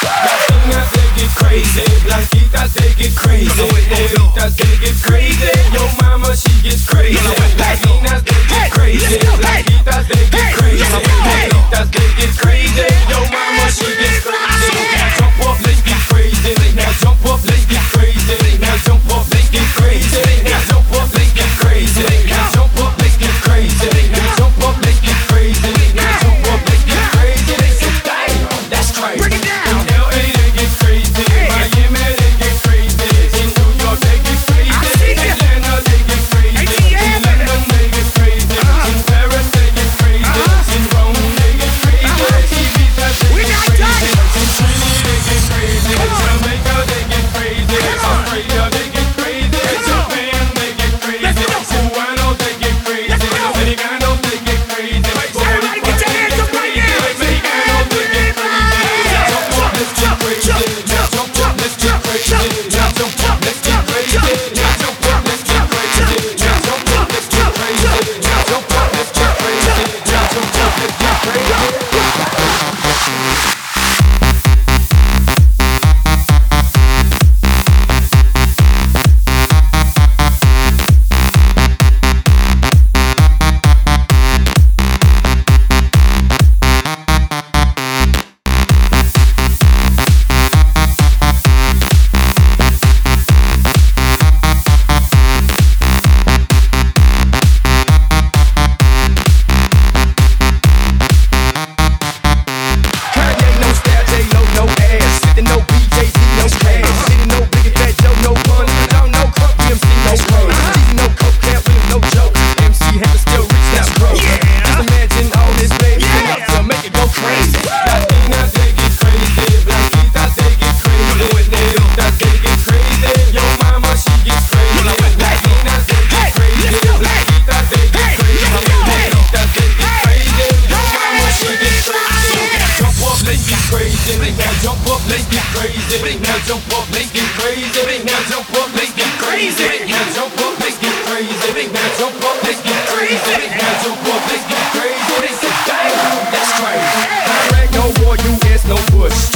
Latinas, they get crazy. Blanquitas, they get crazy. Negritas, they get crazy. Yo mama, she gets crazy. Latinas, they get crazy. Blanquitas, they get crazy. Negritas, they get crazy. Yo mama, she gets crazy. Now jump up, let's get crazy. Now jump up, let's get crazy. Now jump up, let's get crazy. Now jump up, let's get crazy. Now jump up, let's get crazy. Now jump up, let's get crazy. Now jump up, let's get crazy. They say, damn, that's crazy. Break it down. In LA, they get crazy. Miami, they get crazy. In New York, they get crazy. Atlanta, they get crazy. In London, they get crazy. In Paris, they get crazy. In Rome, they get crazy. Ibiza, they get crazy. In Chile, they get crazy. Jamaica, they get crazy. Australia, they get crazy. Japan, they get crazy. Cubano, they get crazy. Dominicano, they get crazy. Everybody get your hands up right now. Mexicano, they get crazy. Jump up, let's get crazy. Now jump up, let's get crazy. Now jump up, let's get crazy. Now jump up, let's get crazy. Now jump up, let's get crazy. Now jump up, let's get crazy. Now jump up, let's get crazy. Kanye, no style, J-Lo, no ass. Sitting no BJZ, no cash. Sitting no Big and Fat Joe, no money. No Crunk, DMC, no praise. Eating no coke, can't win, no joke. MC had to still reach that pro. Just imagine all this baby enough to make it go crazy. Latinas, they get crazy. Blanquitas, they get crazy. Negritas, they get crazy. Yo mama, she gets crazy. Latinas, they get crazy. Blanquitas, they get crazy. Negritas, they get crazy. Yo mama, she gets crazy. Jump up, let's get crazy. Now jump up, let's get crazy. Now jump up, let's get crazy. Now jump up, let's get crazy. Now jump up, let's get crazy. Now jump up, let's get crazy. Now jump up, let's get crazy. They say, damn, that's crazy. Iraq, no war, US, no push.